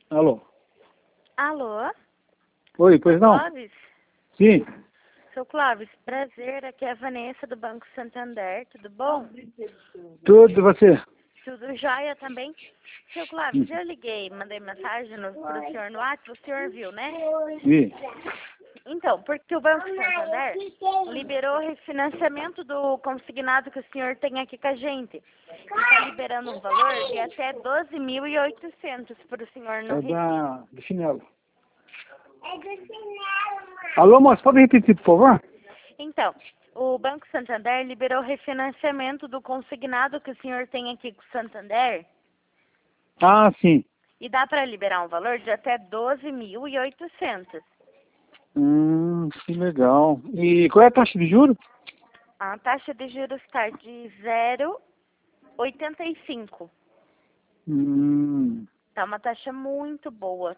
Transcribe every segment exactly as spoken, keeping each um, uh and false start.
Alô? Alô? Oi, pois não? Clóvis? Sim. Sou Clóvis, prazer, aqui é a Vanessa do Banco Santander, tudo bom? Tudo e você? Tudo jóia também? Seu Clóvis, eu liguei, mandei mensagem no, pro senhor no WhatsApp, o senhor viu, né? Vi. Então, porque o Banco Santander liberou o refinanciamento do consignado que o senhor tem aqui com a gente. E está liberando um valor de até doze mil e oitocentos para o senhor no É Recife. da... do chinelo. É do chinelo, mãe. Alô, moço, pode repetir, por favor? Então, o Banco Santander liberou o refinanciamento do consignado que o senhor tem aqui com o Santander Ah, sim. e dá para liberar um valor de até doze mil e oitocentos. Hum, que legal. E qual é a taxa de juros? A taxa de juros está de zero vírgula oitenta e cinco. Hum, Tá uma taxa muito boa.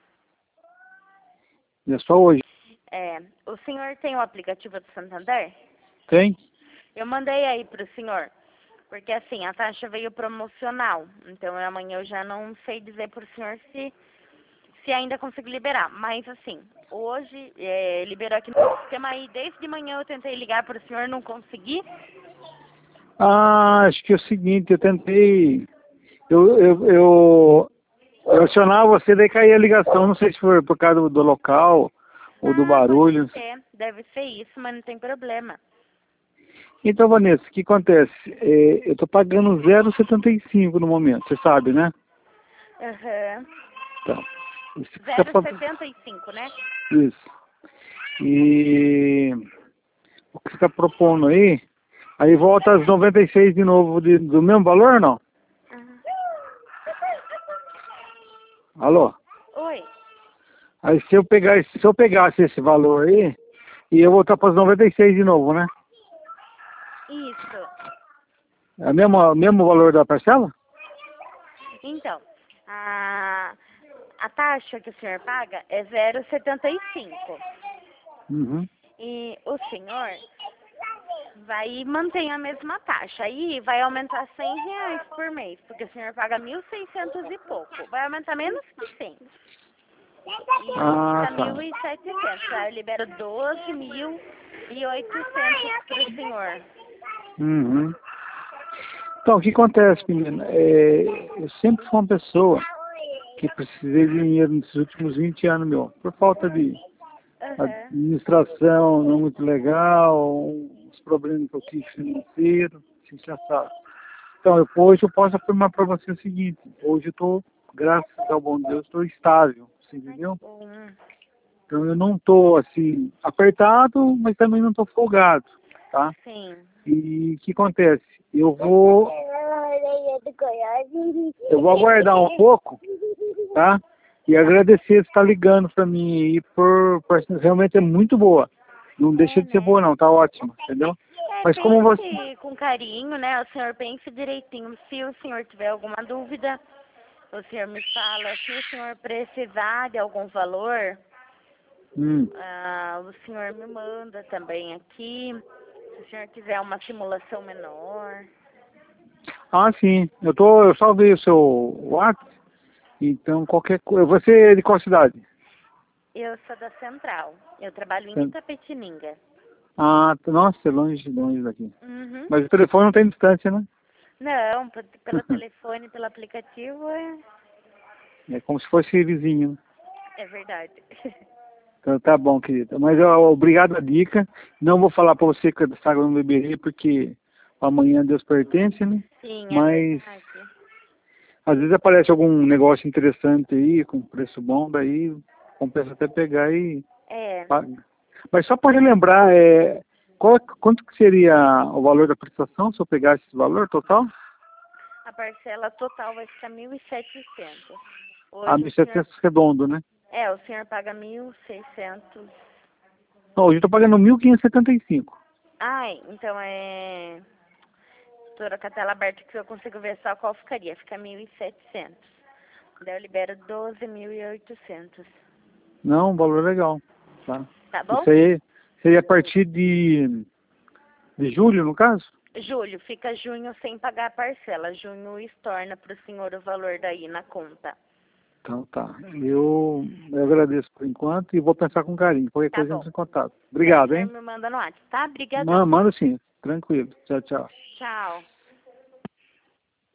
e é só hoje? É, o senhor tem o aplicativo do Santander? Tem? Eu mandei aí para o senhor, porque assim, a taxa veio promocional. Então amanhã eu já não sei dizer para o senhor se, se ainda consigo liberar. Mas assim, hoje é, liberou aqui no sistema aí, desde de manhã eu tentei ligar para o senhor, não consegui. Ah, acho que é o seguinte, eu tentei... Eu, eu, eu, eu acionava você, daí caía a ligação, não sei se foi por causa do, do local ou do Ah, barulho. pode ser, deve ser isso, mas não tem problema. Então, Vanessa, o que acontece? É, eu estou pagando zero vírgula setenta e cinco no momento, você sabe, né? Aham. Então, isso que você tá zero vírgula falando- setenta e cinco, né? isso. E o que você está propondo aí, aí volta às noventa e seis de novo, de, do mesmo valor ou não? Aham. Alô? Oi. Aí se eu, pegar, esse- se eu pegasse esse valor aí, e eu voltar para as noventa e seis de novo, né? Isso. É o mesmo, o mesmo valor da parcela? Então, a, a taxa que o senhor paga é zero vírgula setenta e cinco. Uhum. E o senhor vai manter a mesma taxa. Aí vai aumentar cem reais por mês, porque o senhor paga mil e seiscentos e pouco. Vai aumentar menos que cem. E Ah, fica tá. mil e setecentos. Aí eu libero doze mil e oitocentos para o senhor. Uhum. Então, o que acontece, menina? É, eu sempre fui uma pessoa que precisei de dinheiro nesses últimos vinte anos, meu, por falta de Aham. administração não muito legal, uns problemas que eu tive financeiro, assim, já sabe. Então, eu, hoje eu posso afirmar para você o seguinte, hoje eu estou, graças ao bom Deus, estou estável, você Ai, entendeu? que bom. Então eu não estou, assim, apertado, mas também não estou folgado, tá? Sim. E o que acontece? Eu vou, eu vou aguardar um pouco, tá? E agradecer você estar ligando para mim aí, por, por realmente é muito boa. Não deixa É, de ser né? boa não, tá ótimo, entendeu? É, Mas como você... pense com carinho, né? O senhor pense direitinho. Se o senhor tiver alguma dúvida, o senhor me fala. Se o senhor precisar de algum valor, Hum. ah, o senhor me manda também aqui. Se o senhor quiser uma simulação menor. Ah, sim. Eu tô, eu salvei o seu WhatsApp, então qualquer coisa... Você é de qual cidade? Eu sou da Central. Eu trabalho em Itapetininga. Ah, nossa, é longe, longe daqui. Uhum. Mas o telefone não tem distância, né? Não, p- pelo telefone, pelo aplicativo, é, É como se fosse vizinho, né? é verdade. Então tá bom, querida. Mas ó, obrigado a dica. Não vou falar pra você que essa água não beberei, porque amanhã Deus pertence, né? Sim, é Mas verdade. às vezes aparece algum negócio interessante aí, com preço bom, daí compensa até pegar e É, paga. Mas só para relembrar, é, qual, quanto que seria o valor da prestação se eu pegasse esse valor total? a parcela total vai ficar mil e setecentos. Ah, Hoje o senhor, mil e setecentos redondo, né? é, o senhor paga mil e seiscentos. Não, hoje eu tô pagando mil quinhentos e setenta e cinco. Ai, então é, doutora, com a tela aberta que eu consigo ver só qual ficaria. Fica mil e setecentos. Daí eu libero doze mil e oitocentos. Não, um valor legal, tá? Tá bom? Isso aí seria a partir de, de julho, no caso? Julho, fica junho sem pagar a parcela. Junho estorna para o senhor o valor daí na conta. Então tá. Eu, eu agradeço por enquanto e vou pensar com carinho. Qualquer Tá coisa bom. entra em contato. Obrigado, Você hein? me manda no WhatsApp, tá? Obrigadão. Manda, manda sim. Tranquilo. Tchau, tchau. Tchau.